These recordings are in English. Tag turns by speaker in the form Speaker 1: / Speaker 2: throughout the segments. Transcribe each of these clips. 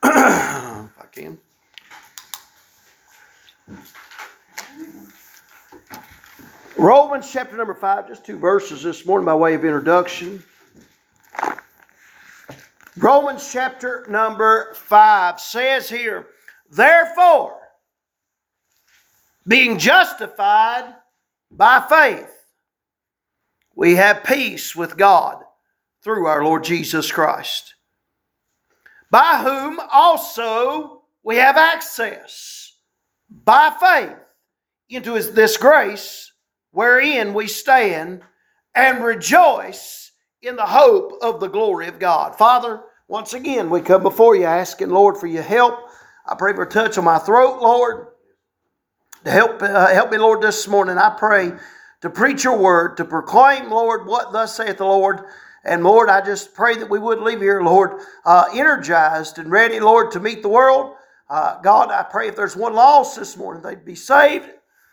Speaker 1: If I can. Romans chapter number 5, just 2 verses this morning by way of introduction. Romans chapter number 5 says here, therefore, being justified by faith, we have peace with God through our Lord Jesus Christ, by whom also we have access by faith into this grace wherein we stand and rejoice in the hope of the glory of God. Father, once again we come before you asking, Lord, for your help. I pray for a touch on my throat, Lord, to help me, Lord, this morning. I pray to preach your word, to proclaim, Lord, what thus saith the Lord. And Lord, I just pray that we would leave here, Lord, energized and ready, Lord, to meet the world. God, I pray if there's one lost this morning, they'd be saved.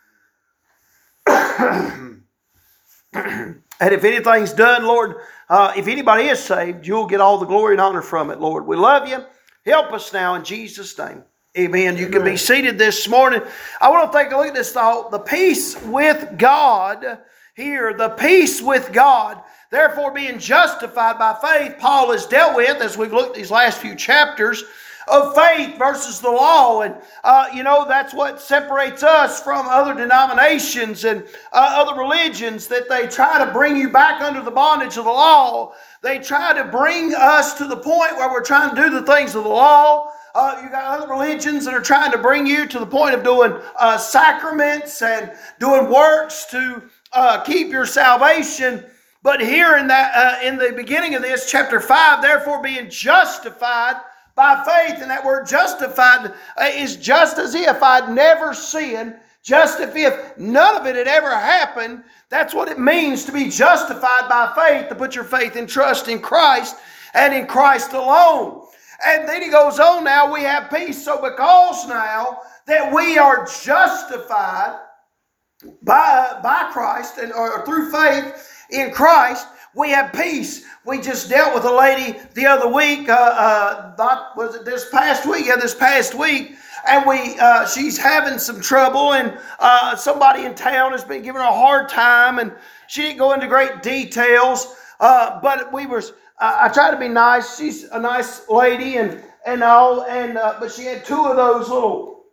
Speaker 1: And if anything's done, Lord, if anybody is saved, you'll get all the glory and honor from it, Lord. We love you. Help us now in Jesus' name. Amen. You can be seated this morning. I want to take a look at this thought. The peace with God here. The peace with God. Therefore, being justified by faith, Paul has dealt with, as we've looked at these last few chapters, of faith versus the law. And, that's what separates us from other denominations and other religions, that they try to bring you back under the bondage of the law. They try to bring us to the point where we're trying to do the things of the law. You got other religions that are trying to bring you to the point of doing sacraments and doing works to keep your salvation. But here in the beginning of this, chapter 5, therefore being justified by faith, and that word justified is just as if I'd never sinned, just as if none of it had ever happened. That's what it means to be justified by faith, to put your faith and trust in Christ and in Christ alone. And then he goes on, now we have peace. So because now that we are justified by Christ or through faith in Christ, we have peace. We just dealt with a lady the other week. Was it this past week? Yeah, this past week. And she's having some trouble, and somebody in town has been giving her a hard time, and she didn't go into great details. But I try to be nice. She's a nice lady, and all, but she had 2 of those little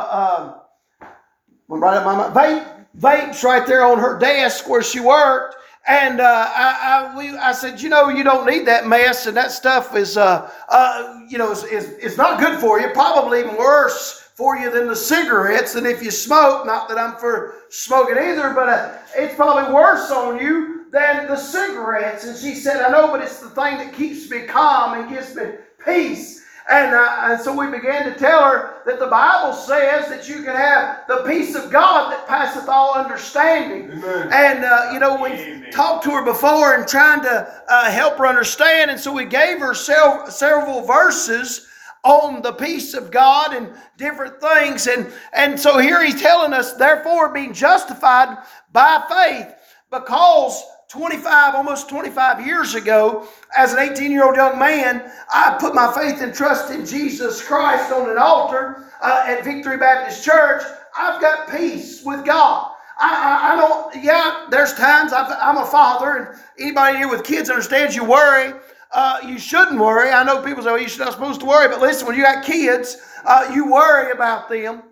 Speaker 1: vapes right there on her desk where she worked. And I said, you don't need that mess, and that stuff is, is not good for you. Probably even worse for you than the cigarettes. And if you smoke, not that I'm for smoking either, but it's probably worse on you than the cigarettes. And she said, I know, but it's the thing that keeps me calm and gives me peace. And so we began to tell her that the Bible says that you can have the peace of God that passeth all understanding. Amen. And, we've talked to her before and trying to help her understand. And so we gave her several verses on the peace of God and different things. And so here he's telling us, therefore, being justified by faith, because almost 25 years ago, as an 18-year-old young man, I put my faith and trust in Jesus Christ on an altar at Victory Baptist Church. I've got peace with God. I don't, there's times I'm a father, and anybody here with kids understands you worry. You shouldn't worry. I know people say, well, you're not supposed to worry, but listen, when you got kids, you worry about them.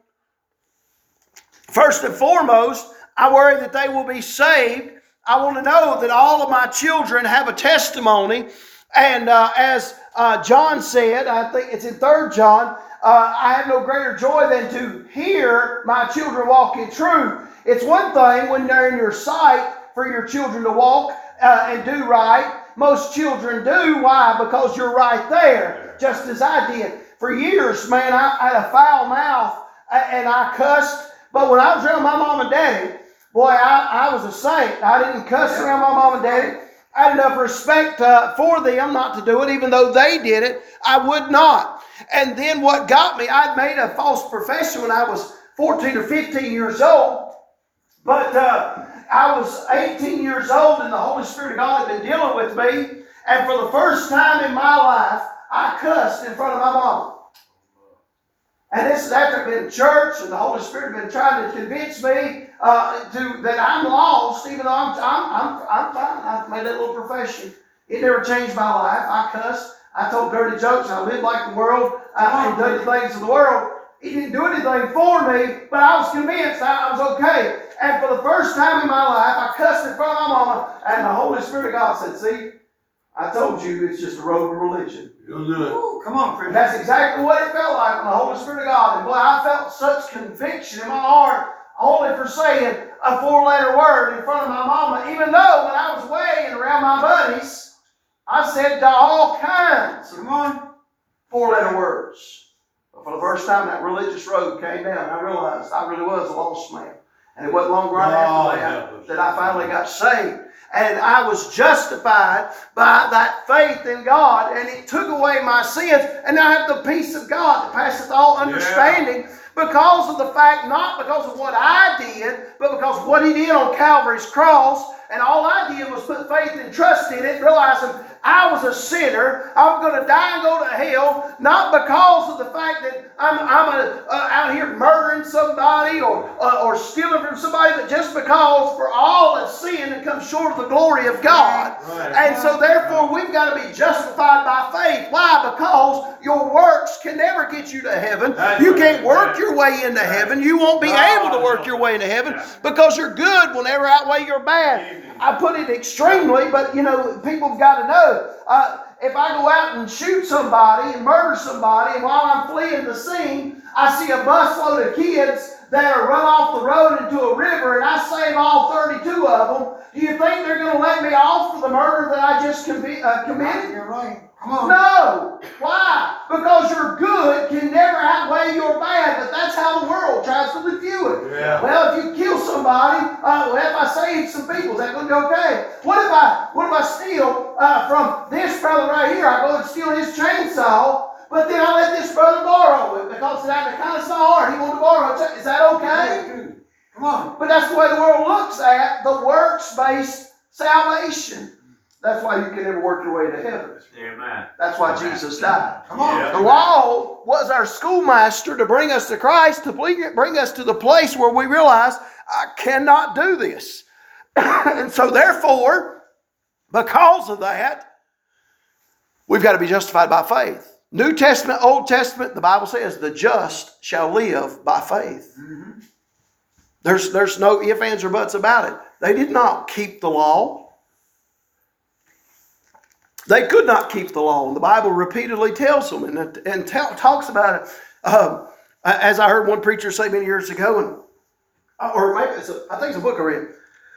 Speaker 1: First and foremost, I worry that they will be saved. I want to know that all of my children have a testimony. And as John said, I think it's in 3 John, I have no greater joy than to hear my children walk in truth. It's one thing when they're in your sight for your children to walk and do right. Most children do. Why? Because you're right there, just as I did. For years, man, I had a foul mouth and I cussed. But when I was around my mom and daddy, boy, I was a saint. I didn't cuss around my mom and daddy. I had enough respect for them not to do it. Even though they did it, I would not. And then what got me, I'd made a false profession when I was 14 or 15 years old. But I was 18 years old, and the Holy Spirit of God had been dealing with me. And for the first time in my life, I cussed in front of my mama. And this is after I've been in church and the Holy Spirit has been trying to convince me that I'm lost, even though I'm fine. I've made that little profession. It never changed my life. I cussed. I told dirty jokes. I lived like the world. I did the things of the world. He didn't do anything for me, but I was convinced I was okay. And for the first time in my life, I cussed in front of my mama, and the Holy Spirit of God said, see, I told you it's just a robe of religion.
Speaker 2: You'll do it.
Speaker 3: Ooh, come on, friend.
Speaker 1: And that's exactly what it felt like when the Holy Spirit of God. And boy, I felt such conviction in my heart only for saying a 4-letter word in front of my mama, even though when I was away and around my buddies, I said to all kinds of 4-letter words. But for the first time, that religious robe came down, and I realized I really was a lost man. And it wasn't long right after that I finally got saved. And I was justified by that faith in God, and it took away my sins. And now I have the peace of God that passeth all understanding because of the fact, not because of what I did, but because of what He did on Calvary's cross. And all I did was put faith and trust in it, realizing I was a sinner. I'm going to die and go to hell, not because of the fact that I'm out here murdering somebody or stealing from somebody, but just because for all have sinned and come short of the glory of God. And so therefore we've got to be justified by faith. Why? Because your works can never get you to heaven. You can't work your way into heaven. You won't be able to work your way into heaven because your good will never outweigh your bad. I put it extremely, but people have got to know. If I go out and shoot somebody and murder somebody, and while I'm fleeing the scene, I see a busload of kids that are run off the road into a river, and I save all 32 of them, do you think they're going to let me off for the murder that I just committed?
Speaker 3: You're right. Come on.
Speaker 1: No. Why? Because your good can never outweigh your bad, but that's how the world tries to view it.
Speaker 2: Yeah.
Speaker 1: Well, if you kill somebody, if I save some people, is that going to be okay? What if I steal from this brother right here? I go and steal his chainsaw, but then I let this brother borrow it because I kind of saw hard. He wanted to borrow it. Is that okay?
Speaker 3: Come on.
Speaker 1: But that's the way the world looks at the works-based salvation. That's why you can never work your way to heaven.
Speaker 2: Amen.
Speaker 1: That's why Jesus died.
Speaker 3: Come on.
Speaker 2: Yeah.
Speaker 1: The law was our schoolmaster to bring us to Christ, to bring us to the place where we realize, I cannot do this. And so therefore, because of that, we've got to be justified by faith. New Testament, Old Testament, the Bible says, the just shall live by faith.
Speaker 3: Mm-hmm.
Speaker 1: There's no ifs, ands, or buts about it. They did not keep the law. They could not keep the law. And the Bible repeatedly tells them and talks about it. As I heard one preacher say many years ago, or maybe I think it's a book I read.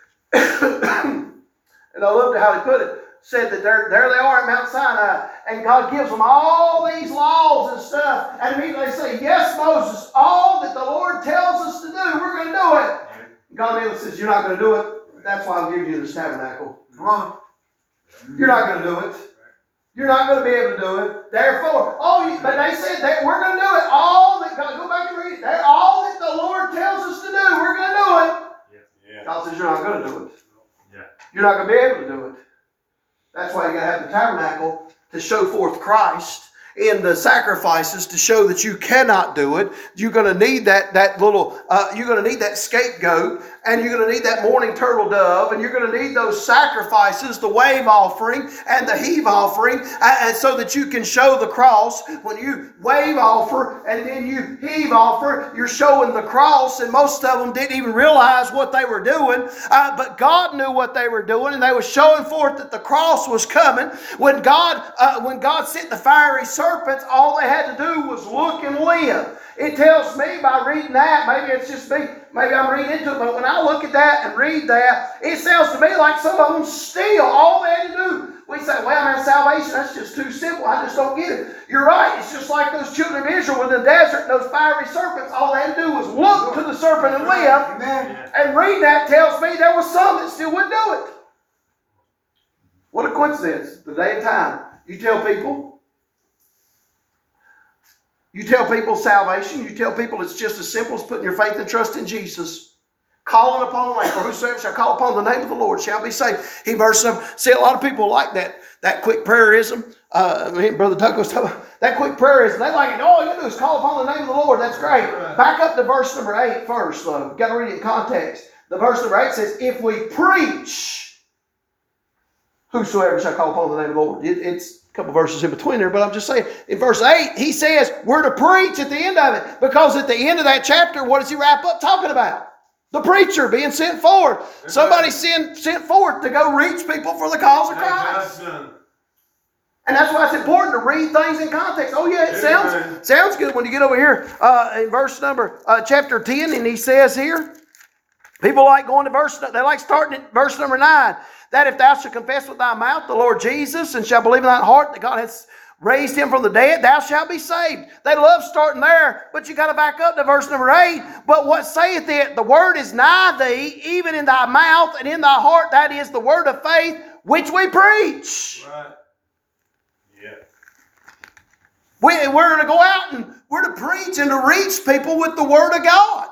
Speaker 1: And I loved how he put it. Said that there they are at Mount Sinai, and God gives them all these laws and stuff. And immediately they say, yes, Moses, all that the Lord tells us to do, we're going to do it. And God immediately says, you're not going to do it. That's why I'm giving you this tabernacle.
Speaker 3: Come on.
Speaker 1: You're not going to do it. You're not going to be able to do it. Therefore, but they said that we're going to do it. All that God, go back and read it. All that the Lord tells us to do, we're going to do it.
Speaker 2: Yeah.
Speaker 1: God says you're not going to do it.
Speaker 2: Yeah.
Speaker 1: You're not going to be able to do it. That's why you got to have the tabernacle to show forth Christ in the sacrifices to show that you cannot do it. You're going to need that little. You're going to need that scapegoat, and you're going to need that mourning turtle dove, and you're going to need those sacrifices, the wave offering and the heave offering, and so that you can show the cross. When you wave offer and then you heave offer, you're showing the cross, and most of them didn't even realize what they were doing. But God knew what they were doing, and they were showing forth that the cross was coming. When God sent the fiery serpents, all they had to do was look and live. It tells me by reading that, maybe it's just me, maybe I'm reading into it, but when I look at that and read that, it sounds to me like some of them steal. All they had to do, we say, well, man, salvation, that's just too simple. I just don't get it. You're right. It's just like those children of Israel in the desert, those fiery serpents. All they had to do was look to the serpent and live.
Speaker 3: Amen.
Speaker 1: And read that tells me there was some that still wouldn't do it. What a coincidence. The day and time. You tell people salvation. You tell people it's just as simple as putting your faith and trust in Jesus. Calling upon the name. For whosoever shall call upon the name of the Lord shall be saved. He verse 7. See, a lot of people like that. that quick prayerism. Me and Brother Tuck was talking about that quick prayerism. They like it. All you do is call upon the name of the Lord. That's great. Back up to verse number 8 first, though. You've got to read it in context. The verse number 8 says, if we preach, whosoever shall call upon the name of the Lord. It's a couple verses in between there, but I'm just saying, in verse 8, he says we're to preach at the end of it. Because at the end of that chapter, what does he wrap up talking about? The preacher being sent forward. Somebody sent forward to go reach people for the cause of Christ. And that's why it's important to read things in context. Oh yeah, it sounds good when you get over here in verse number chapter 10, and he says here, people like going to they like starting at verse number 9, that if thou shalt confess with thy mouth the Lord Jesus, and shalt believe in thine heart that God hath raised him from the dead, thou shalt be saved. They love starting there, but you got to back up to verse number 8. But what saith it? The word is nigh thee, even in thy mouth and in thy heart. That is the word of faith which we preach.
Speaker 3: Right. Yeah.
Speaker 1: We're to go out and we're to preach and to reach people with the word of God.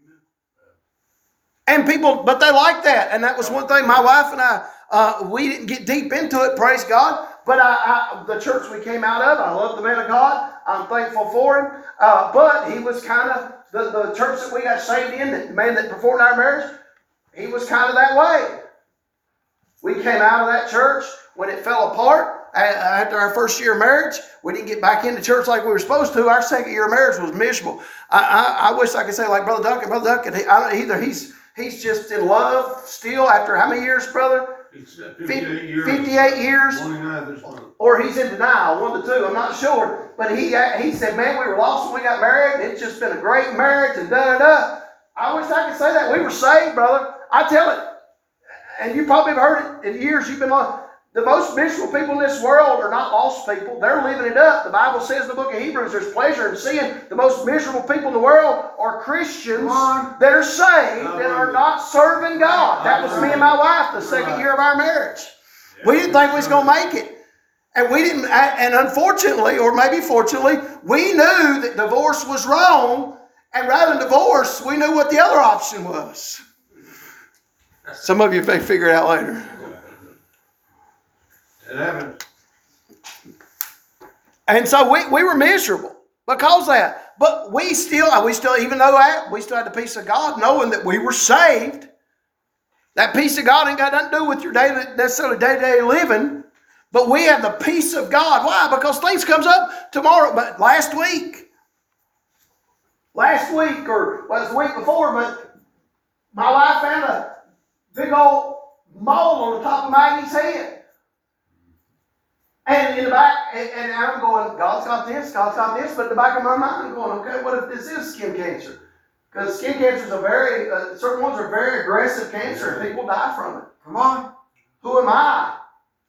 Speaker 1: And people, but they like that. And that was one thing my wife and I, we didn't get deep into it, praise God. But the church we came out of, I love the man of God. I'm thankful for him. But he was kind of, the church that we got saved in, the man that performed our marriage, he was kind of that way. We came out of that church when it fell apart. After our first year of marriage, we didn't get back into church like we were supposed to. Our second year of marriage was miserable. I wish I could say like Brother Duncan. Brother Duncan, either he's just in love still after how many years, brother?
Speaker 3: 58 years.
Speaker 1: 58 years.
Speaker 3: 29 this month.
Speaker 1: Or he's in denial, 1 to 2. I'm not sure. But he said, man, we were lost when we got married. It's just been a great marriage and da-da-da. I wish I could say that. We were saved, brother. I tell it. And you probably have heard it in years you've been lost. The most miserable people in this world are not lost people. They're living it up. The Bible says in the book of Hebrews, there's pleasure in sin. The most miserable people in the world are Christians that are saved and are not serving God. That was me and my wife the second year of our marriage. We didn't think we was going to make it. And we didn't, and unfortunately, or maybe fortunately, we knew that divorce was wrong. And rather than divorce, we knew what the other option was. Some of you may figure it out later.
Speaker 3: It happened.
Speaker 1: And so we were miserable because of that. But we still, even though that, we still had the peace of God, knowing that we were saved. That peace of God ain't got nothing to do with your necessarily day-to-day living. But we have the peace of God. Why? Because things comes up tomorrow. But last week, or was the week before, but my wife found a big old mole on the top of Maggie's head. And in the back, and I'm going, God's got this, but in the back of my mind, I'm going, okay, what if this is skin cancer? Because skin cancer is certain ones are very aggressive cancer, and people die from it.
Speaker 3: Come on.
Speaker 1: Who am I?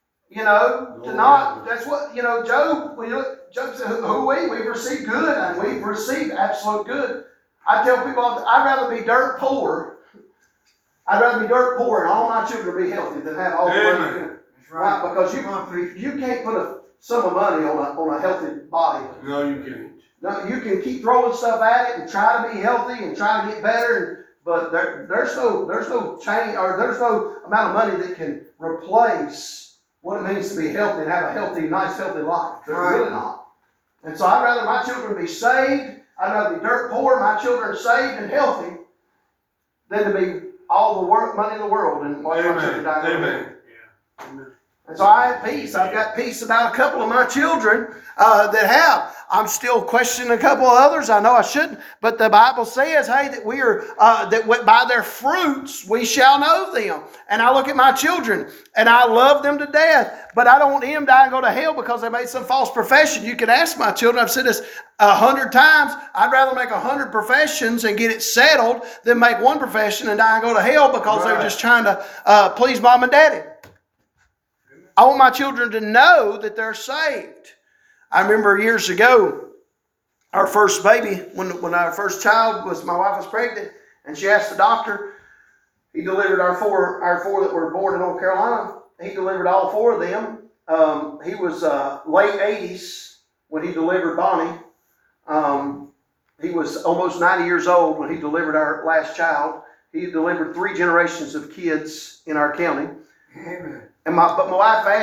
Speaker 1: That's what, Job said, who we? We've received good, and we've received absolute good. I tell people, I'd rather be dirt poor. I'd rather be dirt poor and all my children be healthy than have all the money. Right, because you can't put a sum of money on a healthy body.
Speaker 3: No, you can't.
Speaker 1: No, you can keep throwing stuff at it and try to be healthy and try to get better, but there's no change, or there's no amount of money that can replace what it means to be healthy and have a nice healthy life. There's really not. And so I'd rather my children be saved. I'd rather be dirt poor, my children are saved and healthy, than to be all the money in the world and watch my children die.
Speaker 3: Amen.
Speaker 1: Amen. And so I have peace. I've got peace about a couple of my children that have. I'm still questioning a couple of others. I know I shouldn't, but the Bible says, hey, that we are that by their fruits we shall know them. And I look at my children and I love them to death, but I don't want them to die and go to hell because they made some false profession. You can ask my children. I've said this 100 times. I'd rather make 100 professions and get it settled than make one profession and die and go to hell because they're just trying to please mom and daddy. I want my children to know that they're saved. I remember years ago, our first baby, when our first child my wife was pregnant, and she asked the doctor, he delivered our four that were born in North Carolina. He delivered all 4 of them. He was late 80s when he delivered Bonnie. He was almost 90 years old when he delivered our last child. He delivered 3 generations of kids in our county.
Speaker 3: Amen.
Speaker 1: But my wife asked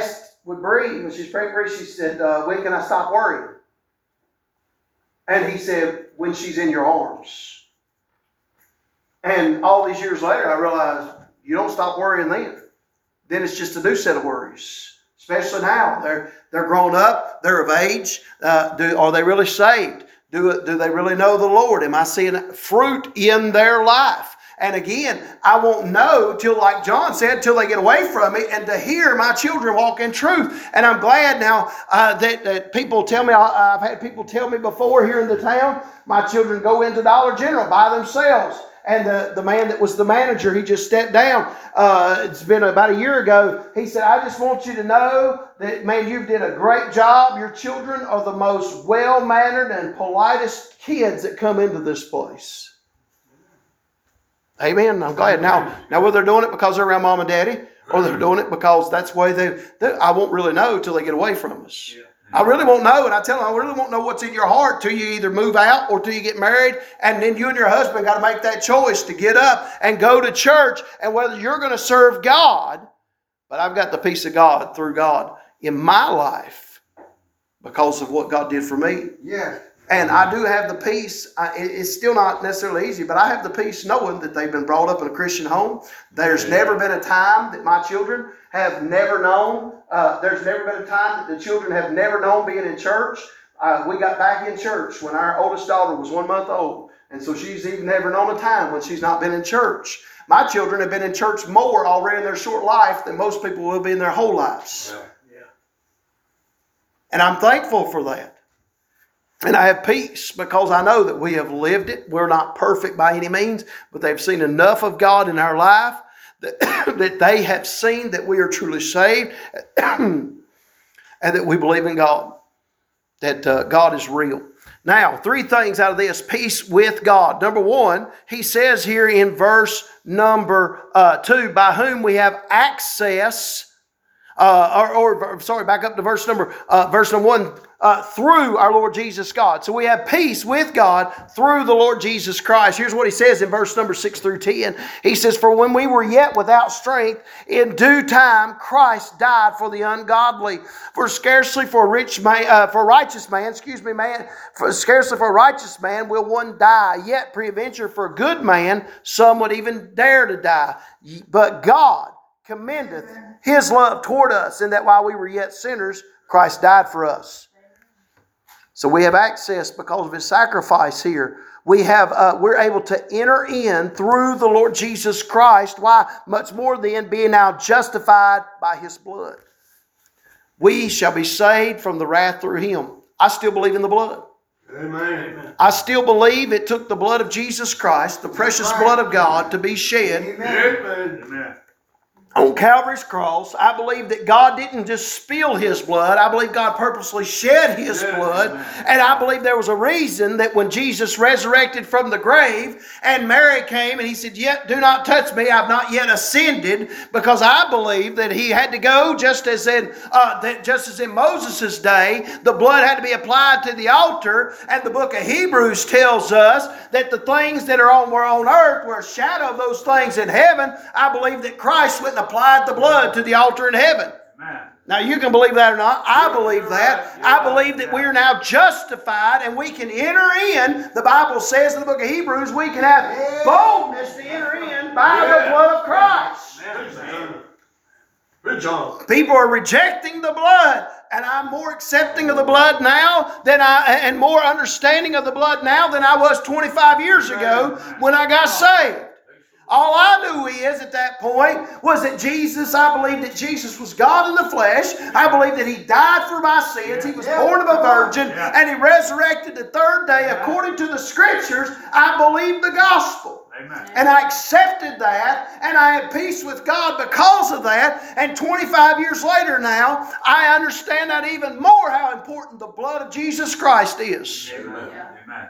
Speaker 1: with Bree, when she's pregnant with Bree, she said, when can I stop worrying? And he said, when she's in your arms. And all these years later, I realized you don't stop worrying then. Then it's just a new set of worries. Especially now, they're grown up, they're of age. Are they really saved? Do they really know the Lord? Am I seeing fruit in their life? And again, I won't know till, like John said, till they get away from me and to hear my children walk in truth. And I'm glad now that people tell me, I've had people tell me before here in the town, my children go into Dollar General by themselves. And the man that was the manager, he just stepped down. It's been about a year ago. He said, I just want you to know that, man, you did a great job. Your children are the most well-mannered and politest kids that come into this place. Amen. I'm glad. Now whether they're doing it because they're around mom and daddy, or they're doing it because that's the way I won't really know till they get away from us. Yeah. I really won't know, and I tell them, I really won't know what's in your heart till you either move out or till you get married, and then you and your husband got to make that choice to get up and go to church, and whether you're going to serve God. But I've got the peace of God through God in my life because of what God did for me.
Speaker 2: Yeah.
Speaker 1: And I do have the peace. It's still not necessarily easy, but I have the peace knowing that they've been brought up in a Christian home. There's never been a time that my children have never known. There's never been a time that the children have never known being in church. We got back in church when our oldest daughter was 1 month old. And so she's even never known a time when she's not been in church. My children have been in church more already in their short life than most people will be in their whole lives.
Speaker 3: Yeah.
Speaker 1: And I'm thankful for that. And I have peace because I know that we have lived it. We're not perfect by any means, but they've seen enough of God in our life that they have seen that we are truly saved and that we believe in God, that God is real. Now, 3 things out of this. Peace with God. Number 1, he says here in verse number 2, by whom we have access, back up to verse number 1, through our Lord Jesus God. So we have peace with God through the Lord Jesus Christ. Here's what he says in verse number 6 through 10. He says, for when we were yet without strength, in due time Christ died for the ungodly. Scarcely for a righteous man will one die. Yet peradventure for a good man, some would even dare to die. But God commendeth his love toward us, in that while we were yet sinners, Christ died for us. So we have access because of his sacrifice here. We're able to enter in through the Lord Jesus Christ. Why? Much more than being now justified by his blood. We shall be saved from the wrath through him. I still believe in the blood.
Speaker 3: Amen.
Speaker 1: I still believe it took the blood of Jesus Christ, the precious blood of God, to be shed.
Speaker 3: Amen.
Speaker 1: On Calvary's cross. I believe that God didn't just spill his blood. I believe God purposely shed his blood. And I believe there was a reason that when Jesus resurrected from the grave and Mary came and he said, yet do not touch me, I've not yet ascended, because I believe that he had to go just as in Moses' day, the blood had to be applied to the altar. And the book of Hebrews tells us that the things that were on earth were a shadow of those things in heaven. I believe that Christ went and applied the blood to the altar in heaven.
Speaker 3: Amen.
Speaker 1: Now you can believe that or not. I believe that. I believe that we are now justified and we can enter in. The Bible says in the book of Hebrews, we can have boldness to enter in by the blood of Christ.
Speaker 3: Good job.
Speaker 1: People are rejecting the blood, and I'm more accepting of the blood now and more understanding of the blood now than I was 25 years ago when I got saved. All I knew at that point was that I believed that Jesus was God in the flesh. I believed that he died for my sins. He was born of a virgin, and he resurrected the 3rd day according to the scriptures. I believed the gospel.
Speaker 3: Amen.
Speaker 1: And I accepted that, and I had peace with God because of that. And 25 years later now, I understand that even more how important the blood of Jesus Christ is.
Speaker 3: Amen. Amen.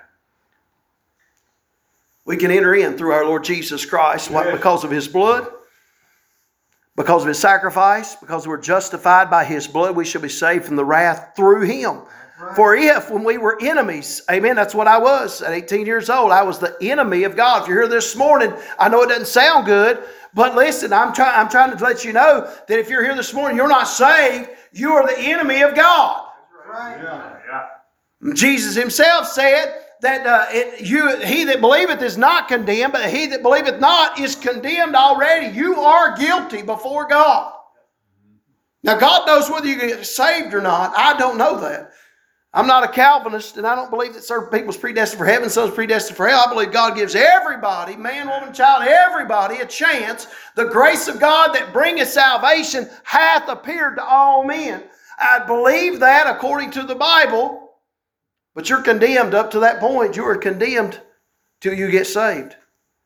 Speaker 1: We can enter in through our Lord Jesus Christ. What? Because of his blood, because of his sacrifice, because we're justified by his blood, we shall be saved from the wrath through him. For if, when we were enemies, amen, that's what I was at 18 years old. I was the enemy of God. If you're here this morning, I know it doesn't sound good, but listen, I'm trying to let you know that if you're here this morning, you're not saved, you are the enemy of God.
Speaker 3: Right. Yeah.
Speaker 1: Jesus himself said that he that believeth is not condemned, but he that believeth not is condemned already. You are guilty before God. Now, God knows whether you get saved or not. I don't know that. I'm not a Calvinist, and I don't believe that certain people's predestined for heaven, some's predestined for hell. I believe God gives everybody, man, woman, child, everybody a chance. The grace of God that bringeth salvation hath appeared to all men. I believe that according to the Bible, but you're condemned up to that point. You are condemned till you get saved.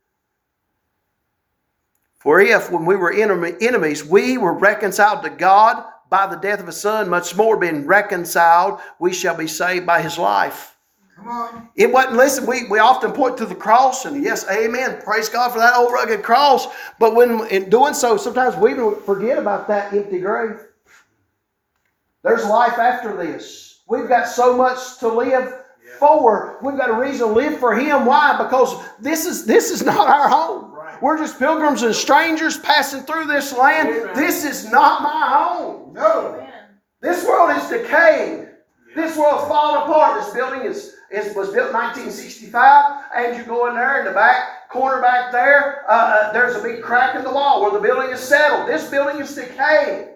Speaker 1: For if, when we were enemies, we were reconciled to God by the death of His Son, much more being reconciled, we shall be saved by His life.
Speaker 2: Come on.
Speaker 1: It wasn't, listen, we often point to the cross, and yes, amen, praise God for that old rugged cross, but when in doing so, sometimes we even forget about that empty grave. There's life after this. We've got so much to live for. We've got a reason to live for Him. Why? Because this is not our home. We're just pilgrims and strangers passing through this land.
Speaker 3: Amen.
Speaker 1: This is not my home.
Speaker 2: No.
Speaker 4: Amen.
Speaker 1: This world is decaying. This world's falling apart. This building was built in 1965, and you go in there in the back corner back there, there's a big crack in the wall where the building is settled. This building is decaying.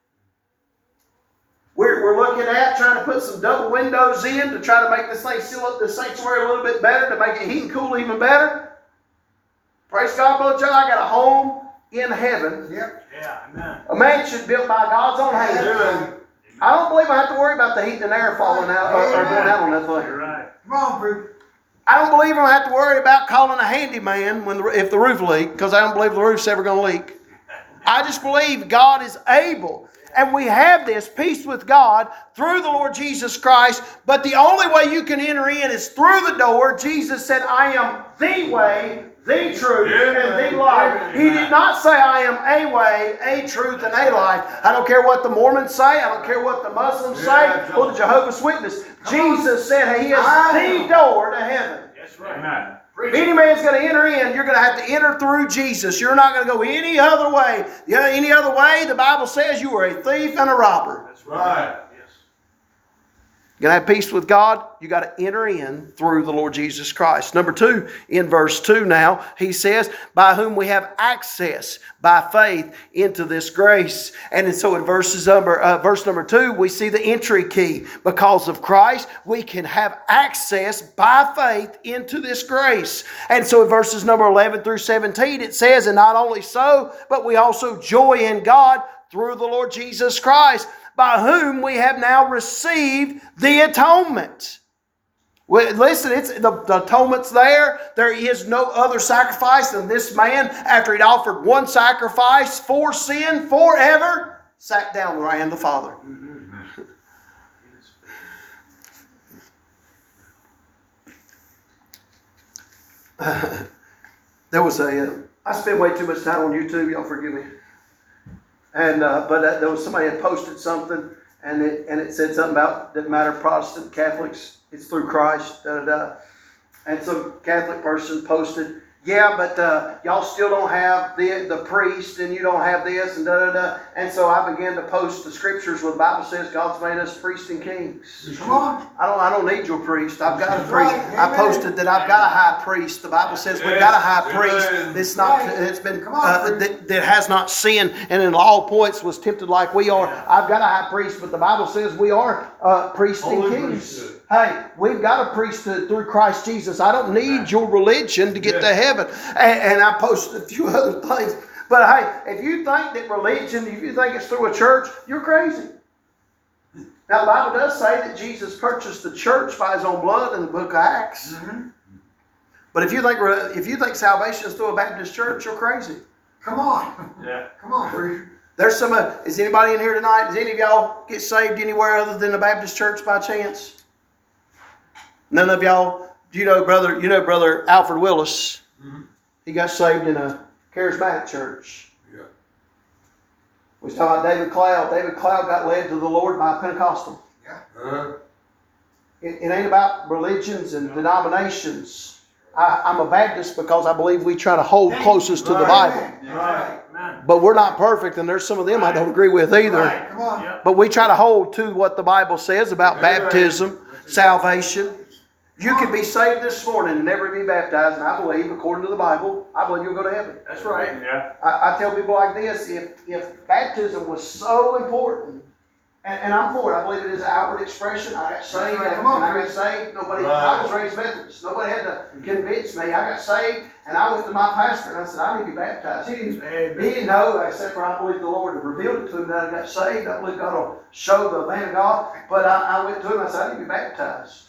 Speaker 1: We're looking at trying to put some double windows in to try to make this thing seal up the sanctuary a little bit better, to make it heat and cool even better. Praise God, Brother Joe, I got a home in heaven.
Speaker 2: Yep.
Speaker 3: Yeah. Amen.
Speaker 1: A mansion built by God's own hand.
Speaker 3: Amen.
Speaker 1: I don't believe I have to worry about the heat and air falling out or going out on that
Speaker 3: You're
Speaker 1: thing.
Speaker 3: right.
Speaker 2: Come on, preacher.
Speaker 1: I don't believe I have to worry about calling a handyman if the roof leaks, because I don't believe the roof's ever going to leak. I just believe God is able. And we have this peace with God through the Lord Jesus Christ. But the only way you can enter in is through the door. Jesus said, I am the way, the truth, and the life. He did not say, I am a way, a truth, and a life. I don't care what the Mormons say. I don't care what the Muslims say or the Jehovah's Witness. Jesus said He is the door to heaven.
Speaker 3: That's right. Amen.
Speaker 1: If any man's going to enter in, you're going to have to enter through Jesus. You're not going to go any other way. Any other way, the Bible says you are a thief and a robber.
Speaker 3: That's right. Yes.
Speaker 1: You're going to have peace with God, you got to enter in through the Lord Jesus Christ. Number 2, in verse 2 now, he says, by whom we have access by faith into this grace. And so in verse number 2, we see the entry key. Because of Christ, we can have access by faith into this grace. And so in verses number 11 through 17, it says, and not only so, but we also joy in God through the Lord Jesus Christ, by whom we have now received the atonement. Well, listen, the atonement's there. There is no other sacrifice than this man, after he'd offered one sacrifice for sin forever, sat down right hand of the Father. There was I spend way too much time on YouTube, y'all forgive me. And but there was somebody had posted something, and it said something about doesn't matter Protestant, Catholics, it's through Christ. And some Catholic person posted, yeah, but y'all still don't have the priest, and you don't have this, and And so I began to post the scriptures where the Bible says God's made us priests and kings.
Speaker 2: Come on.
Speaker 1: I don't need your priest. I've got a priest.
Speaker 2: Right.
Speaker 1: I posted that I've got a high priest. The Bible says we've got a high priest. It's not. It's been that has not sinned, and in all points was tempted like we are. I've got a high priest, but the Bible says we are priests and kings. Hey, we've got a priesthood through Christ Jesus. I don't need your religion to get to heaven. And I posted a few other things. But hey, if you think that religion, if you think it's through a church, you're crazy. Now the Bible does say that Jesus purchased the church by His own blood in the book of Acts. Mm-hmm. But if you think salvation is through a Baptist church, you're crazy.
Speaker 2: Come on.
Speaker 3: Yeah.
Speaker 2: Come on, preacher.
Speaker 1: There's some. Is anybody in here tonight? Does any of y'all get saved anywhere other than the Baptist church by chance? None of y'all. You know, brother Alfred Willis. Mm-hmm. He got saved in a charismatic church.
Speaker 2: Yeah.
Speaker 1: We was talking about David Cloud. David Cloud got led to the Lord by a Pentecostal.
Speaker 2: Yeah.
Speaker 1: it ain't about religions and denominations. I'm a Baptist because I believe we try to hold closest to the Bible.
Speaker 2: Right.
Speaker 1: But we're not perfect, and there's some of them I don't agree with either.
Speaker 2: Right. Come on.
Speaker 3: Yep.
Speaker 1: But we try to hold to what the Bible says about baptism, salvation. You can be saved this morning and never be baptized, and I believe, according to the Bible, I believe you'll go to heaven.
Speaker 3: That's right. Yeah.
Speaker 1: I tell people like this, if baptism was so important, and I'm for it, I believe it is an outward expression. I got saved,
Speaker 2: Right,
Speaker 1: and
Speaker 2: come on,
Speaker 1: I got
Speaker 2: Chris.
Speaker 1: saved. Nobody,
Speaker 4: Right.
Speaker 1: I was raised Methodist. Nobody had to convince me. I got saved, and I went to my pastor, and I said, I need to be baptized. He didn't know, except for I believe the Lord had revealed it to him that I got saved. I believe God will show the man of God. But I went to him, and I said, I need to be baptized.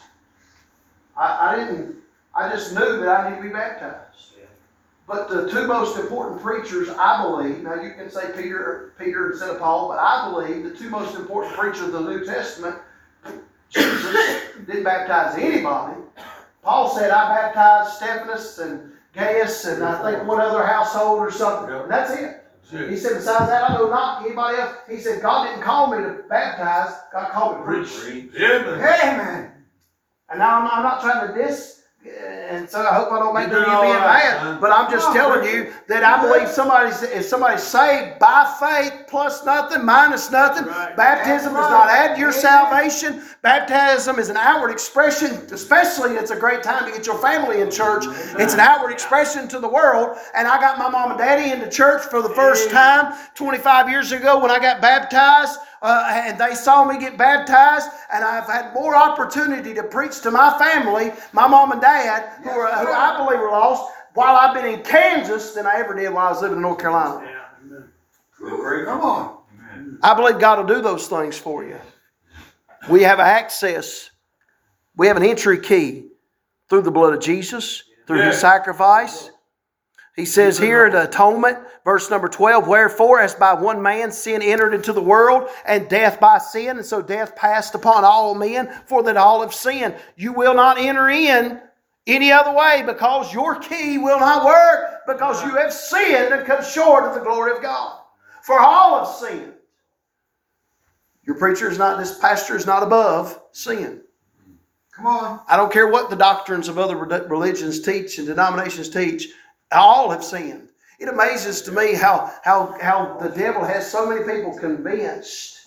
Speaker 1: I just knew that I need to be baptized. But the two most important preachers, I believe, now you can say Peter instead of Paul, but I believe the two most important preachers of the New Testament, Jesus didn't baptize anybody. Paul said, I baptized Stephanus and Gaius and I think one other household or something. And that's it. He said, besides that, I know not anybody else. He said, God didn't call me to baptize, God called me to preach.
Speaker 2: Amen.
Speaker 1: And now I'm not trying to diss, and so I hope I don't make
Speaker 4: You're
Speaker 1: you
Speaker 4: doing
Speaker 1: being
Speaker 4: all right,
Speaker 1: mad,
Speaker 4: son.
Speaker 1: but I'm just telling you that I believe if somebody's saved by faith plus nothing, minus nothing,
Speaker 3: Right.
Speaker 1: baptism does not add to your salvation. Baptism is an outward expression, especially it's a great time to get your family in church. It's an outward expression to the world, and I got my mom and daddy into church for the first time 25 years ago when I got baptized. And they saw me get baptized, and I've had more opportunity to preach to my family, my mom and dad, who I believe are lost, while I've been in Kansas than I ever did while I was living in North Carolina.
Speaker 3: Yeah.
Speaker 2: Come on.
Speaker 1: I believe God will do those things for you. We have access. We have an entry key through the blood of Jesus, through His sacrifice. He says here in atonement, verse number 12, wherefore as by one man sin entered into the world, and death by sin, and so death passed upon all men, for that all have sinned. You will not enter in any other way, because your key will not work, because you have sinned and come short of the glory of God. For all have sinned. Your preacher is not, this pastor is not above sin.
Speaker 2: Come on.
Speaker 1: I don't care what the doctrines of other religions teach and denominations teach. All have sinned. It amazes to me how the devil has so many people convinced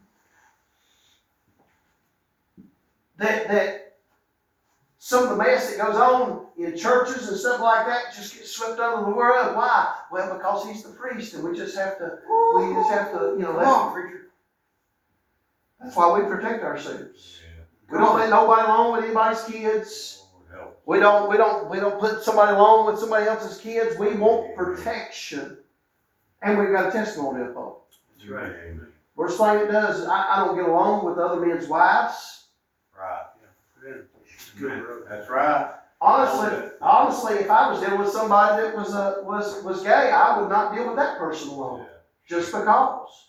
Speaker 1: that some of the mess that goes on in churches and stuff like that just gets swept under the rug. Why? Well, because he's the priest, and we just have to let him preach. That's why we protect ourselves. We don't let nobody alone with anybody's kids. We don't put somebody along with somebody else's kids. We want protection. And we've got a testimony of hope.
Speaker 3: That's right.
Speaker 1: Worst thing it does is I don't get along with other men's wives.
Speaker 4: Right.
Speaker 3: Good.
Speaker 4: That's right.
Speaker 1: Honestly, if I was dealing with somebody that was gay, I would not deal with that person alone. Just because.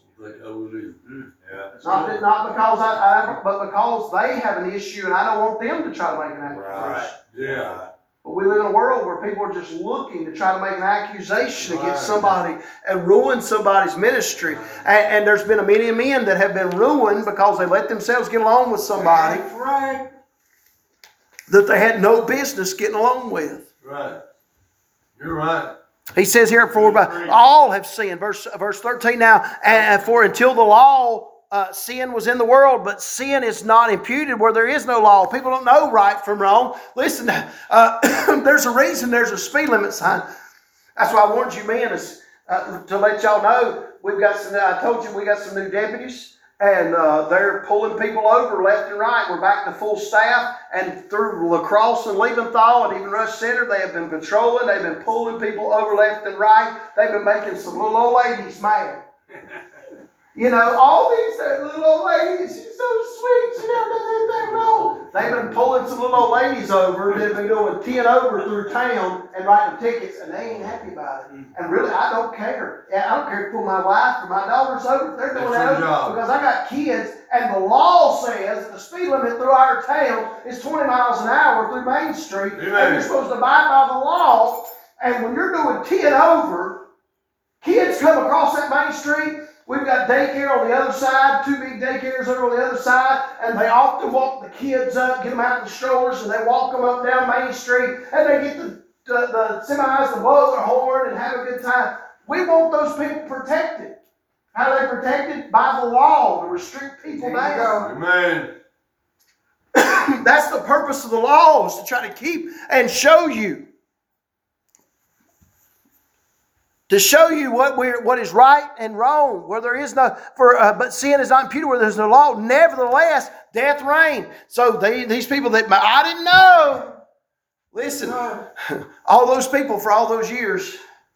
Speaker 1: Not because but because they have an issue and I don't want them to try to make an accusation.
Speaker 4: Yeah.
Speaker 1: But we live in a world where people are just looking to try to make an accusation against somebody and ruin somebody's ministry. And there's been many men that have been ruined because they let themselves get along with somebody
Speaker 2: That's right.
Speaker 1: that they had no business getting along with.
Speaker 4: Right. You're right.
Speaker 1: He says here, for all have sinned. Verse 13 now, and for until the law, sin was in the world, but sin is not imputed where there is no law. People don't know right from wrong. Listen, there's a reason there's a speed limit sign. That's why I warned you men to let y'all know, I told you we got some new deputies. And they're pulling people over left and right. We're back to full staff. And through La Crosse and Liebenthal and even Rush Center, they have been patrolling. They've been pulling people over left and right. They've been making some little old ladies mad. You know, all these little old ladies, she's so sweet. She never does anything wrong. They've been pulling some little old ladies over. They've been going 10 over through town and writing tickets, and they ain't happy about it. And really, I don't care. I don't care if I pull my wife or my daughters over. They're doing that over because I got kids, and the law says that the speed limit through our town is 20 miles an hour through Main Street. And you're supposed to abide by the law. And when you're doing 10 over, kids come across that Main Street, We've got daycare on the other side, 2 big daycares over on the other side, and they often walk the kids up, get them out in the strollers, and they walk them up down Main Street, and they get the semis to blow their horn and have a good time. We want those people protected. How are they protected? By the law, to restrict people
Speaker 2: There you
Speaker 1: down.
Speaker 4: Amen.
Speaker 1: That's the purpose of the law, is to try to keep and show you. To show you what is right and wrong, where there is no, but sin is not imputed where there's no law. Nevertheless, death reigned. So these people that I didn't know. Listen, all those people for all those years.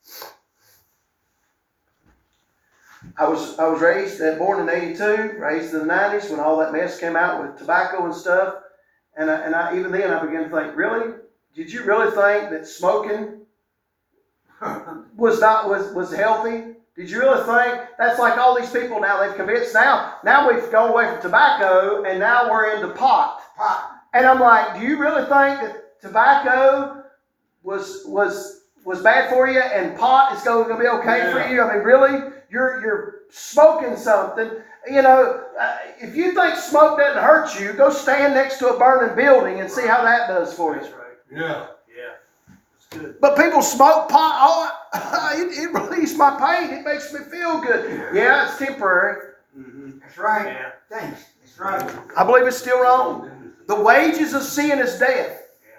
Speaker 1: I was born in '82, raised in the '90s when all that mess came out with tobacco and stuff, and I even then I began to think, really, did you really think that smoking was healthy? Did you really think that's like all these people now they've convinced now we've gone away from tobacco and now we're into pot. And I'm like, do you really think that tobacco was bad for you and pot is going to be okay for you? I mean, really, you're smoking something. You know, if you think smoke doesn't hurt you, go stand next to a burning building and see how that does for you.
Speaker 3: That's right.
Speaker 4: Yeah.
Speaker 3: Good.
Speaker 1: But people smoke pot. Oh, it relieves my pain. It makes me feel good. Yeah, it's temporary.
Speaker 3: Mm-hmm.
Speaker 2: That's right.
Speaker 3: Yeah.
Speaker 2: Thanks. That's right.
Speaker 1: I believe it's still wrong. The wages of sin is death.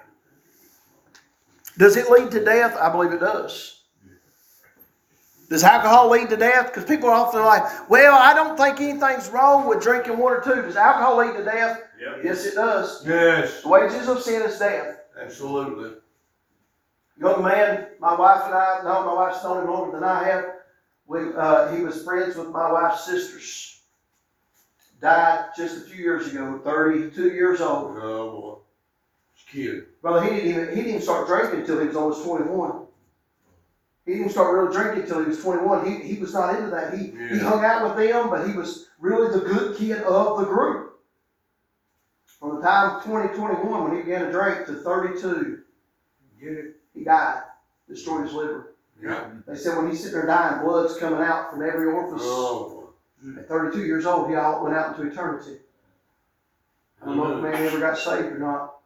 Speaker 1: Does it lead to death? I believe it does. Does alcohol lead to death? Because people are often like, well, I don't think anything's wrong with drinking 1 or 2. Does alcohol lead to death?
Speaker 3: Yep.
Speaker 1: Yes, it does.
Speaker 4: Yes.
Speaker 1: The wages of sin is death.
Speaker 4: Absolutely.
Speaker 1: Young man, my wife and I, no, my wife's known him longer than I have. He was friends with my wife's sisters. Died just a few years ago, 32 years old.
Speaker 4: Oh boy. It's cute.
Speaker 1: Brother, he didn't even start drinking until he was almost 21. He didn't start really drinking until he was 21. He was not into that. He hung out with them, but he was really the good kid of the group. From the time of 2021 when he began to drink to 32, he died. Destroyed his liver.
Speaker 4: Yeah.
Speaker 1: They said when he's sitting there dying, blood's coming out from every orifice.
Speaker 4: Oh
Speaker 1: At 32 years old, he all went out into eternity. I don't know if the man ever got saved or not.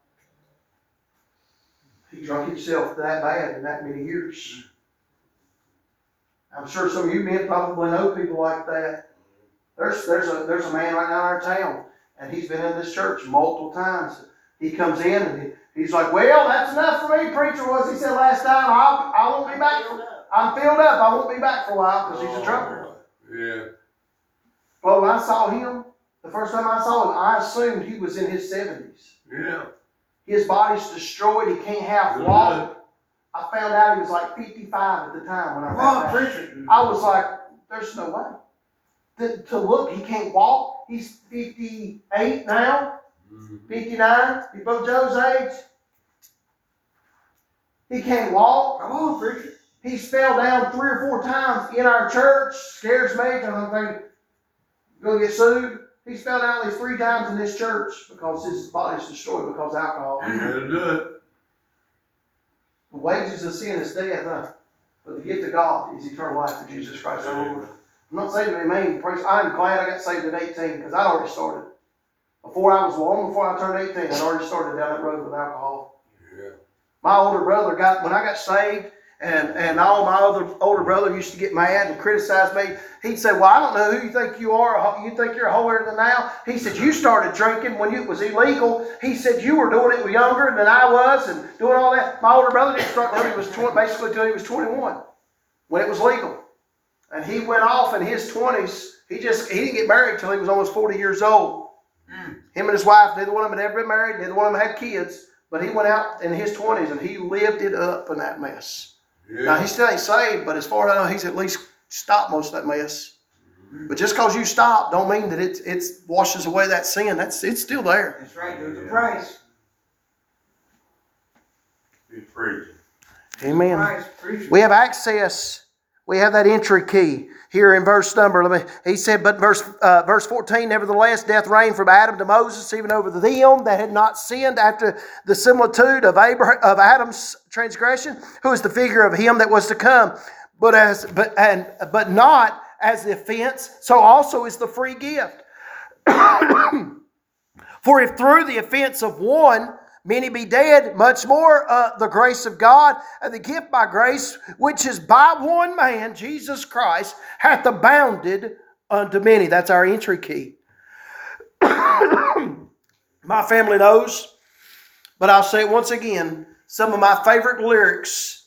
Speaker 1: He drunk himself that bad in that many years. I'm sure some of you men probably know people like that. There's a man right now in our town, and he's been in this church multiple times. He comes in and he's like, well, that's enough for me, preacher was. He said last time, I won't be back. I'm filled up. I won't be back for a while because he's a drunkard.
Speaker 4: Yeah.
Speaker 1: Well, when I saw him, the first time I saw him, I assumed he was in his 70s.
Speaker 4: Yeah.
Speaker 1: His body's destroyed. He can't have walk. I found out he was like 55 at the time when I
Speaker 2: Come on,
Speaker 1: found out.
Speaker 2: preacher.
Speaker 1: I was like, there's no way. To look, he can't walk. He's 58 now, 59. He's both Joe's age. He can't walk.
Speaker 2: Come on, preacher.
Speaker 1: He's fell down 3 or 4 times in our church. Scares me because I'm thinking, going to get sued. He's fell down at least 3 times in this church because his body's destroyed because of alcohol.
Speaker 4: You better do it.
Speaker 1: The wages of sin is death, but the gift of God is eternal life through Jesus Christ our Lord. I'm not saying to be mean. I'm glad I got saved at 18 because I'd already started. Before I turned 18, I'd already started down that road with alcohol.
Speaker 4: Yeah.
Speaker 1: My older brother when I got saved, and all my other older brother used to get mad and criticize me. He'd say, well, I don't know who you think you are. You think you're holier than thou? He said, you started drinking when it was illegal. He said, you were doing it younger than I was and doing all that. My older brother didn't start until he was basically until he was 21 when it was legal. And he went off in his 20s. He didn't get married until he was almost 40 years old. Him and his wife, neither one of them had ever been married. Neither one of them had kids. But he went out in his 20s and he lived it up in that mess.
Speaker 4: Yeah.
Speaker 1: Now, he still ain't saved, but as far as I know, he's at least stopped most of that mess. But just because you stop don't mean that it washes away that sin. It's still there.
Speaker 2: That's right. There's a price.
Speaker 4: Be preaching.
Speaker 1: Amen.
Speaker 2: Price, preacher.
Speaker 1: We have access. We have that entry key here in verse number. He said, but verse 14, nevertheless, death reigned from Adam to Moses, even over them that had not sinned after the similitude of Adam's transgression, who is the figure of him that was to come, but not as the offense, so also is the free gift. For if through the offense of one many be dead, much more the grace of God and the gift by grace, which is by one man, Jesus Christ, hath abounded unto many. That's our entry key. My family knows, but I'll say it once again. Some of my favorite lyrics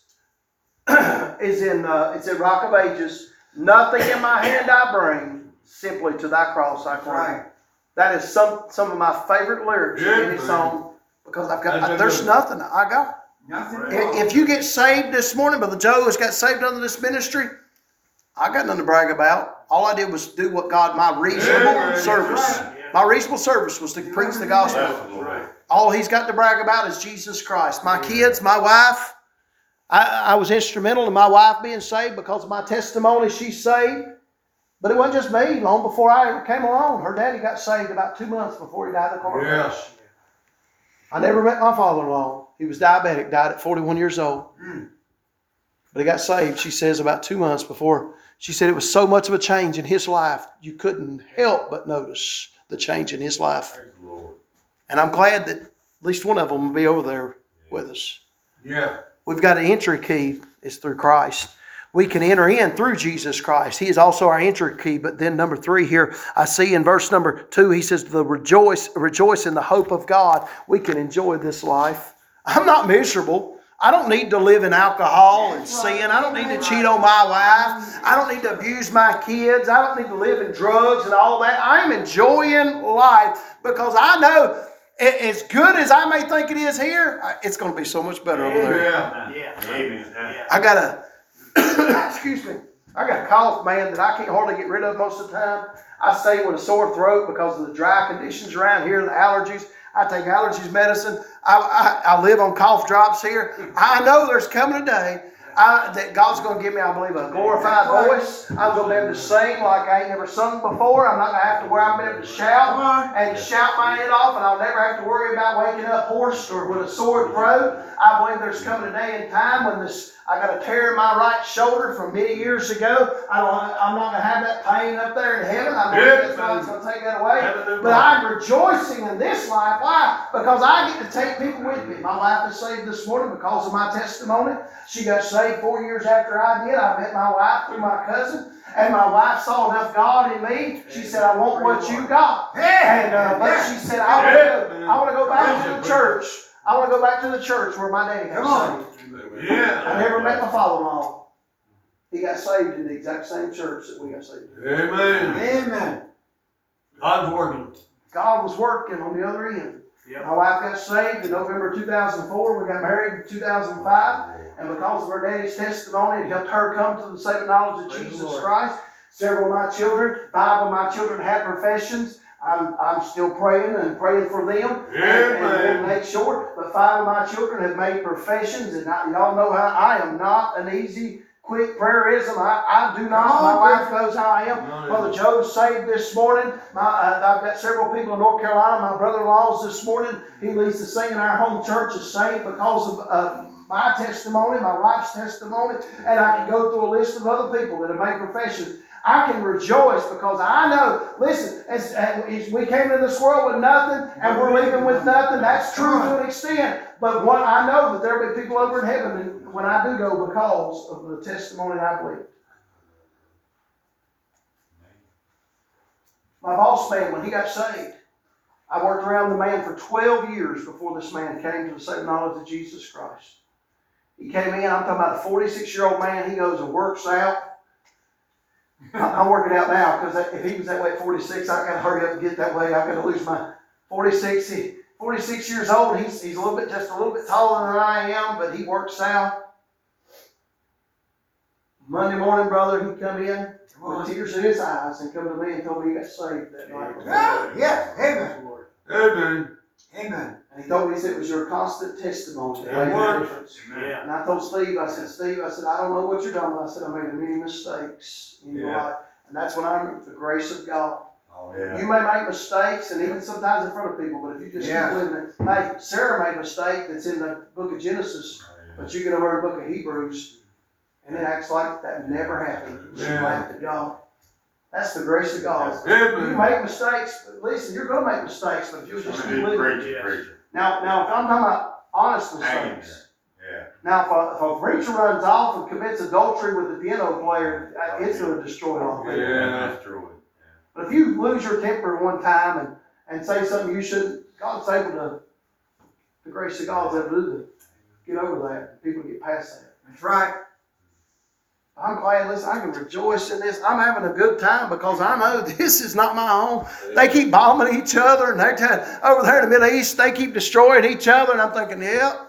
Speaker 1: it's in Rock of Ages. Nothing in my hand I bring, simply to thy cross I cling.
Speaker 2: Right.
Speaker 1: That is some of my favorite lyrics in any song, because there's nothing I got.
Speaker 2: Nothing.
Speaker 1: If you get saved this morning, Brother Joe has got saved under this ministry, I got nothing to brag about. All I did was do what God, my reasonable service. My reasonable service was to preach the gospel. All he's got to brag about is Jesus Christ. My kids, my wife, I was instrumental in my wife being saved because of my testimony. She's saved. But it wasn't just me. Long before I ever came along, her daddy got saved about 2 months before he died of the car crash. I never met my father-in-law. He was diabetic, died at 41 years old. But he got saved, she says, about 2 months before. She said it was so much of a change in his life, you couldn't help but notice the change in his life. And I'm glad that at least one of them will be over there with us.
Speaker 4: Yeah.
Speaker 1: We've got an entry key. It's through Christ. We can enter in through Jesus Christ. He is also our entry key. But then number 3 here, I see in verse number 2, he says, rejoice in the hope of God. We can enjoy this life. I'm not miserable. I don't need to live in alcohol and sin. I don't need to cheat on my wife. I don't need to abuse my kids. I don't need to live in drugs and all that. I'm enjoying life because I know as good as I may think it is here, it's going to be so much better over there.
Speaker 3: Yeah. Amen.
Speaker 1: I got a, excuse me, I got a cough, man, that I can't hardly get rid of most of the time. I stay with a sore throat because of the dry conditions around here, the allergies. I take allergies medicine. I live on cough drops here. I know there's coming a day that God's going to give me, I believe, a glorified voice. I'm going to be able to sing like I ain't never sung before. I'm not going to have to where I'm able to shout my head off, and I'll never have to worry about waking up hoarse or with a sore throat. I believe there's coming a day and time when I got a tear in my right shoulder from many years ago. I'm not going to have that pain up there in heaven. I believe that God's going to take that away. But I'm rejoicing in this life. Why? Because I get to take people with me. My wife is saved this morning because of my testimony. She got saved 4 years after I did. I met my wife through my cousin. And my wife saw enough God in me. She said, I want what you got. And but she said, I want to go back to the church. I want to go back to the church where my daddy got saved.
Speaker 4: Yeah.
Speaker 1: I never met my father-in-law. He got saved in the exact same church that we got saved in.
Speaker 4: Amen.
Speaker 2: Amen.
Speaker 3: God's working.
Speaker 1: God was working on the other end.
Speaker 3: Yep.
Speaker 1: My wife got saved in November 2004. We got married in 2005. And because of her daddy's testimony, it helped her come to the saving knowledge of Jesus Christ. Several of my children, 5 of my children had professions. I'm still praying for them and make sure. But 5 of my children have made professions, and y'all know how I am not an easy, quick prayerism. I do not. My wife knows how I am. Brother Joe's saved this morning. I've got several people in North Carolina. My brother-in-law's this morning. He leads the singing. Our home church is saved because of my testimony, my wife's testimony, and I can go through a list of other people that have made professions. I can rejoice because I know, listen, as we came into this world with nothing and we're leaving with nothing. That's true to an extent. But I know that there will be people over in heaven when I do go because of the testimony I believe. My boss man, when he got saved, I worked around the man for 12 years before this man came to the saving knowledge of Jesus Christ. He came in, I'm talking about a 46-year-old man. He goes and works out. I'm working out now because if he was that way at 46, I got to hurry up and get that way. I've got to lose my 46 years old. He's just a little bit taller than I am, but he works out. Monday morning, brother, he'd come in with tears in his eyes and come to me and told me he got saved that night.
Speaker 2: Yeah. Amen.
Speaker 4: Amen.
Speaker 2: Amen.
Speaker 1: And he told me, he said, it was your constant testimony that made the difference.
Speaker 3: Yeah.
Speaker 1: And I told Steve, I said, I don't know what you're talking about. I said, I made many mistakes in your life. And that's when I knew the grace of God.
Speaker 4: Oh, yeah.
Speaker 1: You may make mistakes, and even sometimes in front of people, but if you just keep living it. Hey, Sarah made a mistake that's in the book of Genesis, but you get over in the book of Hebrews, and it acts like that never happened. She laughed at God. That's the grace of God. You
Speaker 4: Amen.
Speaker 1: make mistakes, but listen, you're going to make mistakes, but if you'll just keep living.
Speaker 3: Preacher.
Speaker 1: Now, if I'm talking about honest mistakes.
Speaker 3: Yeah.
Speaker 1: Now, if a preacher runs off and commits adultery with the piano player, it's going to destroy all of it.
Speaker 4: Yeah.
Speaker 3: That's true.
Speaker 1: But if you lose your temper one time and say something you shouldn't, God's able to, the grace of God's able to get over that. People get past that.
Speaker 2: That's right.
Speaker 1: I'm glad, listen, I can rejoice in this. I'm having a good time because I know this is not my home. They keep bombing each other, and they're over there in the Middle East, they keep destroying each other, and I'm thinking, yeah,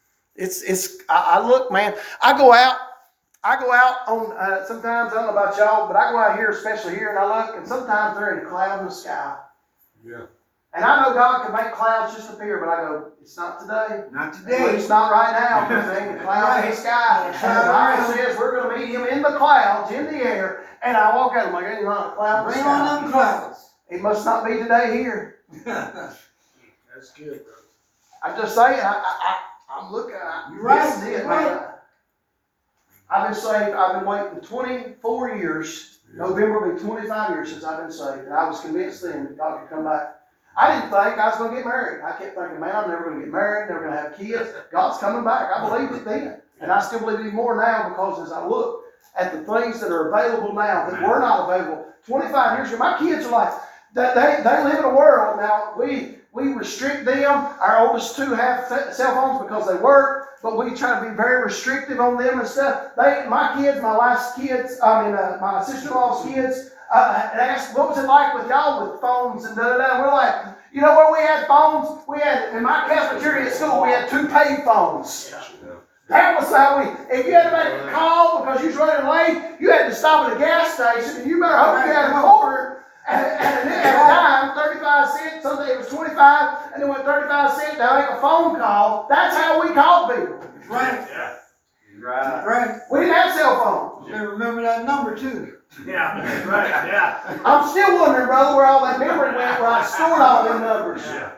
Speaker 1: I look, man, I go out on, sometimes, I don't know about y'all, but I go out here, especially here, and I look, and sometimes they're in a cloud in the sky.
Speaker 4: Yeah.
Speaker 1: And I know God can make clouds just appear, but I go, it's not today.
Speaker 2: Not
Speaker 1: At
Speaker 2: today.
Speaker 1: least not right now, because there ain't a cloud in the sky. And the Bible says we're going to meet him in the clouds, in the air. And I walk out, I'm like, ain't not a cloud in the
Speaker 2: Bring
Speaker 1: sky.
Speaker 2: on them clouds.
Speaker 1: It must not be today here.
Speaker 2: That's
Speaker 3: good, bro.
Speaker 1: I'm just saying, I'm looking,
Speaker 2: You're right,
Speaker 1: this is it,
Speaker 2: you're
Speaker 1: man.
Speaker 2: right.
Speaker 1: I've been saved, I've been waiting 24 years. November will be 25 years since I've been saved. And I was convinced then that God could come back. I didn't think I was going to get married. I kept thinking, man, I'm never going to get married, never going to have kids. God's coming back. I believed it then. And I still believe it even more now because as I look at the things that are available now that were not available 25 years ago, my kids are like, they live in a world now. We restrict them. Our oldest two have cell phones because they work, but we try to be very restrictive on them and stuff. My sister-in-law's kids, and asked, what was it like with y'all with phones and da-da-da. We're like, you know where we had phones? We had, in my cafeteria at school, we had 2 paid phones. That was how if you had to make a call because you was running late, you had to stop at a gas station and you better hope you had a quarter and a dime, 35 cents, someday it was 25, and then went 35 cents to make a phone call. That's how we called people.
Speaker 2: That's right.
Speaker 3: Yeah.
Speaker 2: That's right.
Speaker 1: We didn't have cell phones.
Speaker 2: You remember that number too.
Speaker 3: Yeah, that's right, yeah.
Speaker 1: I'm still wondering, brother, where all that memory went where I stored all them numbers.
Speaker 3: Yeah.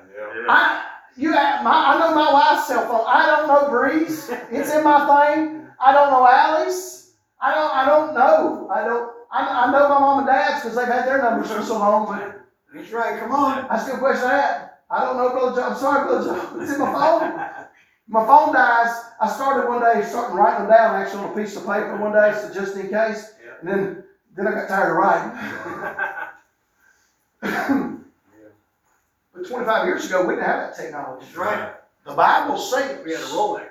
Speaker 1: I know my wife's cell phone. I don't know Bree's. It's in my thing. I don't know Allie's. I don't know. I know my mom and dad's because they've had their numbers for so long, but
Speaker 2: That's right. Come on.
Speaker 1: I still question that. I don't know, Brother Joe. I'm sorry, Brother Joe. It's in my phone. My phone dies. I started one day writing them down actually on a piece of paper one day, so just in case. And then I got tired of writing. But 25 years ago, we didn't have that technology.
Speaker 2: That's right.
Speaker 1: The Bible says.
Speaker 3: We had a Rolex.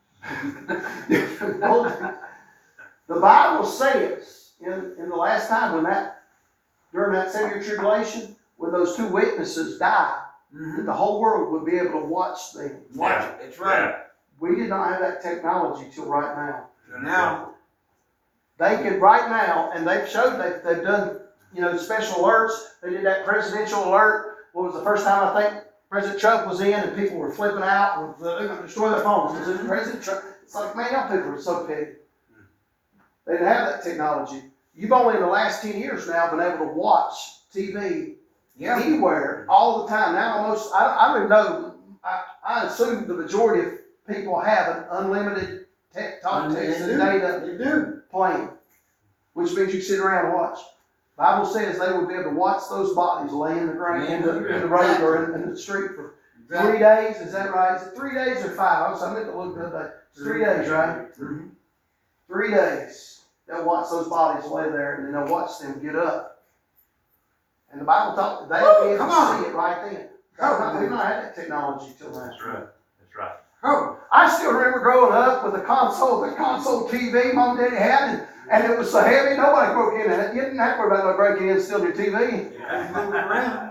Speaker 1: The Bible says in the last time during that 7-year tribulation, when those 2 witnesses died, that the whole world would be able to watch them.
Speaker 2: Watch it. That's right.
Speaker 1: We did not have that technology till right now.
Speaker 2: So now,
Speaker 1: They could right now, and they've showed that they've done, special alerts. They did that presidential alert. What was the first time I think President Trump was in and people were flipping out and they're going to destroy their phones. Because it's President Trump. It's like, man, y'all people are so petty. They didn't have that technology. You've only in the last 10 years now been able to watch TV anywhere all the time. Now almost, I don't even know, I assume the majority of people have an unlimited talk, text, and data plan, which means you can sit around and watch. The Bible says they would be able to watch those bodies lay in the ground, in the road or in the street for 3 days. Is that right? Is it 3 days or 5? I meant to look the other day. It's 3 days, right? 3 days. They'll watch those bodies lay there, and then they'll watch them get up. And the Bible talks, they'll be able to see it right then. We've not had that technology till now.
Speaker 3: That's right. That's right.
Speaker 2: oh,
Speaker 1: I still remember growing up with the console TV Mom and Daddy had, and it was so heavy, nobody broke in it. You didn't have to worry about nobody breaking in and stealing your TV.
Speaker 2: moving around.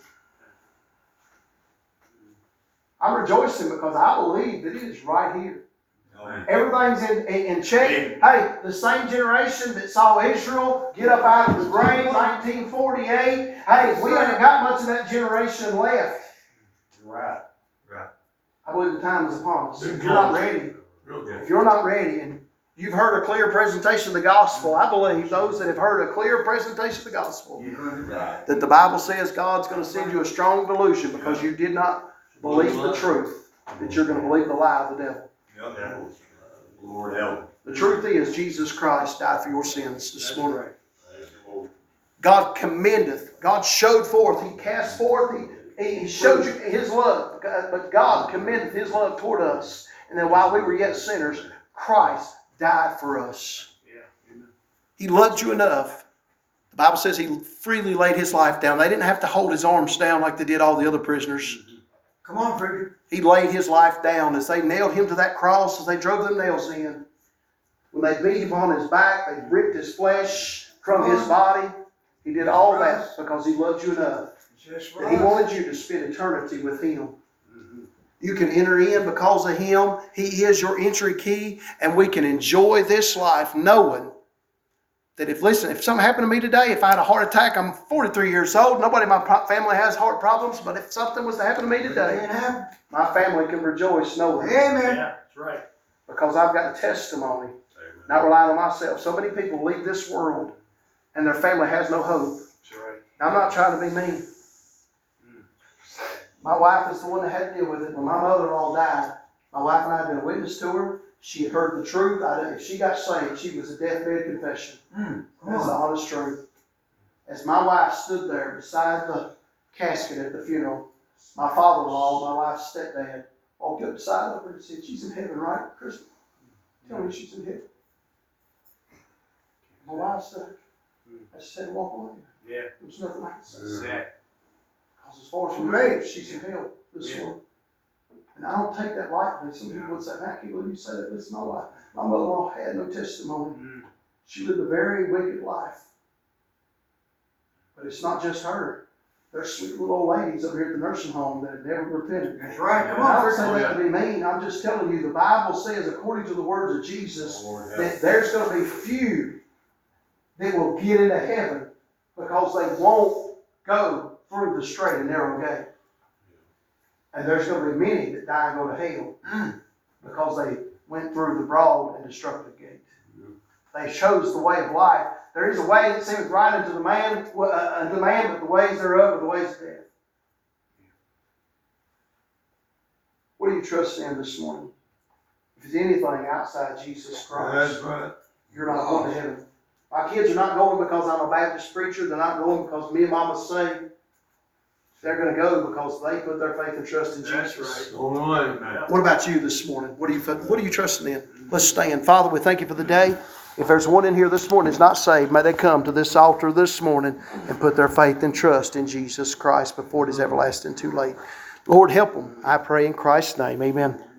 Speaker 1: I'm rejoicing because I believe that it is right here. Everything's in check. Hey, the same generation that saw Israel get up out of the grave, 1948. Hey, we haven't got much of that generation left.
Speaker 3: Right. Right.
Speaker 1: I believe the time is upon us. If you're not ready,
Speaker 4: Real good.
Speaker 1: if you're not ready and you've heard a clear presentation of the gospel, I believe those that have heard a clear presentation of the gospel, that the Bible says God's going to send you a strong delusion because you did not believe the truth, that you're going to believe the lie of the devil.
Speaker 3: Lord help.
Speaker 1: The truth is Jesus Christ died for your sins this morning. God commendeth. God showed forth. He cast forth. He showed you His love. But God commendeth His love toward us. And then while we were yet sinners, Christ died for us. He loved you enough. The Bible says He freely laid His life down. They didn't have to hold His arms down like they did all the other prisoners.
Speaker 2: Come on, preacher.
Speaker 1: He laid His life down as they nailed Him to that cross, as they drove them nails in. When they beat Him on His back, they ripped His flesh from His body. He did all that because He loved you enough. And He wanted you to spend eternity with Him. You can enter in because of Him. He is your entry key, and we can enjoy this life knowing that if something happened to me today, if I had a heart attack, I'm 43 years old. Nobody in my family has heart problems, but if something was to happen to me today, my family can rejoice knowing.
Speaker 2: Amen.
Speaker 3: Yeah, that's right.
Speaker 1: Because I've got a testimony, not relying on myself. So many people leave this world and their family has no hope.
Speaker 3: That's right.
Speaker 1: Now, I'm not trying to be mean. My wife is the one that had to deal with it. When my mother-in-law died, my wife and I had been a witness to her. She had heard the truth. If she got saved, she was a deathbed confession. That's the honest truth. As my wife stood there beside the casket at the funeral, my father-in-law, my wife's stepdad, walked up beside her and said, "She's in heaven, right, Kristen? Tell me she's in heaven." My wife said, I just had to walk away.
Speaker 3: Yeah.
Speaker 1: There was nothing I could say.
Speaker 3: Exactly.
Speaker 1: Because as far as we know, she's in hell this morning. And I don't take that lightly. Some people would say, "Man, I can't believe you say that." Listen, my mother-in-law had no testimony. She lived a very wicked life. But it's not just her. There's sweet little old ladies over here at the nursing home that have never repented.
Speaker 2: That's right. Come
Speaker 1: I
Speaker 2: on,
Speaker 1: don't say
Speaker 2: preacher.
Speaker 1: that to be mean. I'm just telling you, the Bible says, according to the words of Jesus, that there's going to be few that will get into heaven because they won't go through the straight and narrow gate. And there's going to be many that die and go to hell because they went through the broad and destructive gate. They chose the way of life. There is a way that seems right unto the man, but the ways thereof are the ways of death. What do you trust in this morning? If it's anything outside Jesus Christ,
Speaker 4: That's right.
Speaker 1: you're not going to heaven. My kids are not going because I'm a Baptist preacher. They're not going because me and Mama say. They're going to go because they put their faith and trust in
Speaker 3: That's
Speaker 1: Jesus.
Speaker 3: right.
Speaker 4: Only way, man.
Speaker 1: What about you this morning? What are you trusting in? Let's stand. Father, we thank you for the day. If there's one in here this morning that's not saved, may they come to this altar this morning and put their faith and trust in Jesus Christ before it is everlasting too late. Lord, help them. I pray in Christ's name. Amen.